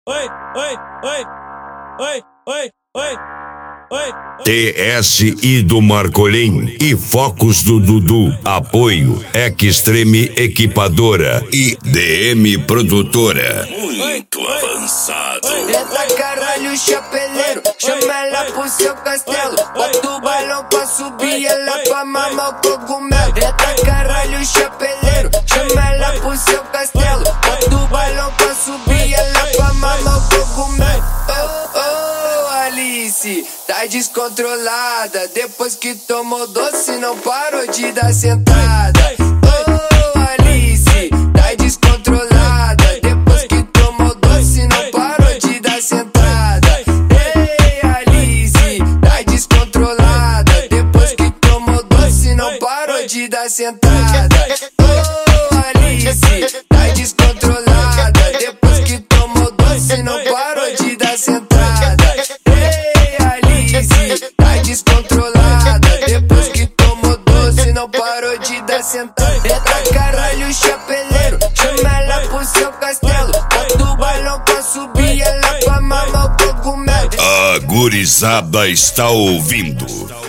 oi, oi, oi, oi, oi, oi, oi. TSI do Marcolin e Focos do Dudu. Apoio Extreme Equipadora e DM Produtora. Muito avançado. Eita caralho, chapeleiro, chama ela pro seu castelo. Bota o balão pra subir, ela pra mamar o cogumelo. Eita caralho, chapeleiro, chama ela pro seu castelo. Bota o balão pra subir, ela pra mamar o cogumelo. Oh, oh, Alice, tá descontrolada. Depois que tomou doce, não parou de dar sentada. Oh, Alice, tá descontrolada. Depois que tomou doce, não parou de dar sentada. Ei, Alice, tá descontrolada. Depois que tomou doce, não parou de dar sentada. Oh, Alice, tá descontrolada. Depois que tomou doce, não parou de dar sentada. Ei, Alice, tá descontrolada. Depois que tomou doce, não parou de dar sentada. Eita caralho, chapeleiro, chama ela pro seu castelo. Bota o balão pra subir, ela pra mamar o cogumelo. A gurizada está ouvindo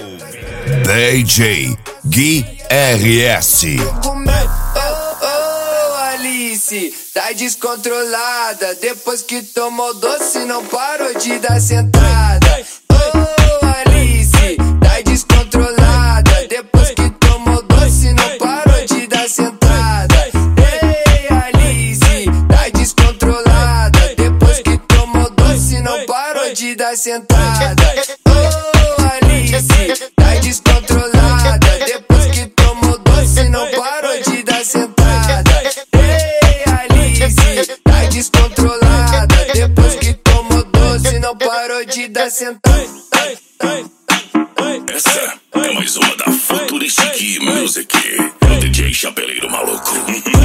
DJ Gui RS. Oh, oh, Alice, tá descontrolada. Depois que tomou doce, não parou de dar sentada. Oh, Alice, tá descontrolada. Depois que tomou doce, não parou de dar sentada. Ei, Alice, tá descontrolada. Depois que tomou doce, não parou de dar sentada. Oh, Alice, tá descontrolada. Depois que tomou doce, não parou de dar sentada. Ei, Alice, tá descontrolada. Depois que tomou doce, não parou de dar sentada. Essa é mais uma da Futuristic Music. O DJ Chapeleiro Maluco.